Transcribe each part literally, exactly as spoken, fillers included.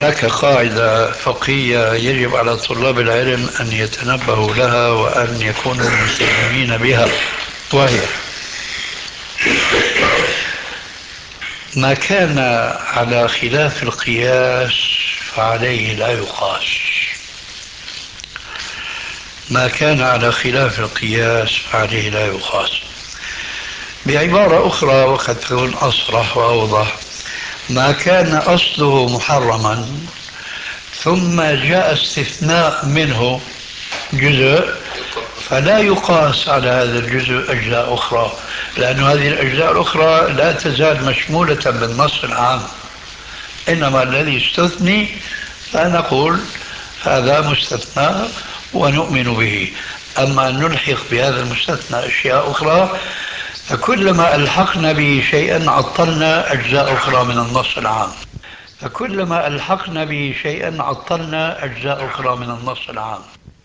هناك قاعدة فقهية يجب على طلاب العلم أن يتنبهوا لها وأن يكونوا ملتزمين بها، وهي: ما كان على خلاف القياس فعليه لا يقاس. ما كان على خلاف القياس فعليه لا يقاس. بعبارة أخرى وقد تكون أصرح وأوضح: ما كان أصله محرما ثم جاء استثناء منه جزء فلا يقاس على هذا الجزء أجزاء أخرى، لأن هذه الأجزاء الأخرى لا تزال مشمولة بالنص العام، إنما الذي استثني فنقول هذا مستثنى ونؤمن به. أما أن نلحق بهذا المستثنى أشياء أخرى فكلما ألحقنا به شيئا عطلنا أجزاء أخرى من النص العام. فكلما ألحقنا به شيئا عطلنا أجزاء أخرى من النص العام.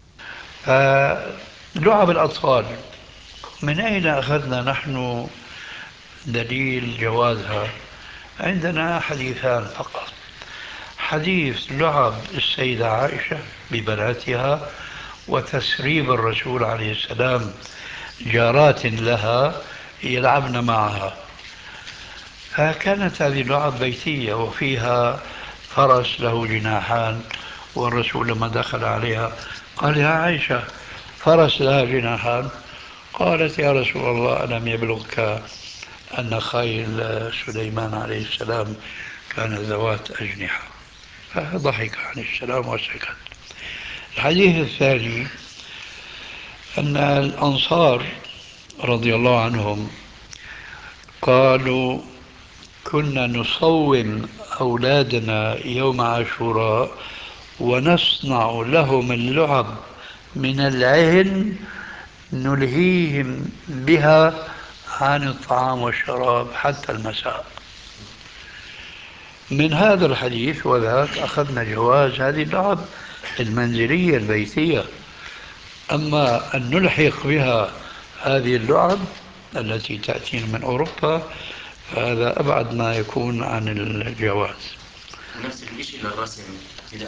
فلعب الأطفال، من أين أخذنا نحن دليل جوازها؟ عندنا حديثان فقط: حديث لعب السيدة عائشة ببناتها وتسريب الرسول عليه السلام جارات لها يلعبن معها. فكانت هذه اللعب بيتية وفيها فرس له جناحان، والرسول لما دخل عليها قال: يا عائشة، فرس لها جناحان؟ قالت: يا رسول الله، ألم يبلغك أن خيل سليمان عليه السلام كان ذوات أجنحة؟ فضحك عن السلام وسكت. الحديث الثاني أن الأنصار رضي الله عنهم قالوا: كنا نصوم أولادنا يوم عاشوراء ونصنع لهم اللعب من العهن نلهيهم بها عن الطعام والشراب حتى المساء. من هذا الحديث وذاك أخذنا جواز هذه اللعب المنزلية البيتية. أما أن نلحق بها هذه اللعب التي تأتينا من أوروبا فهذا أبعد ما يكون عن الجواز. نفس الشيء للرسم.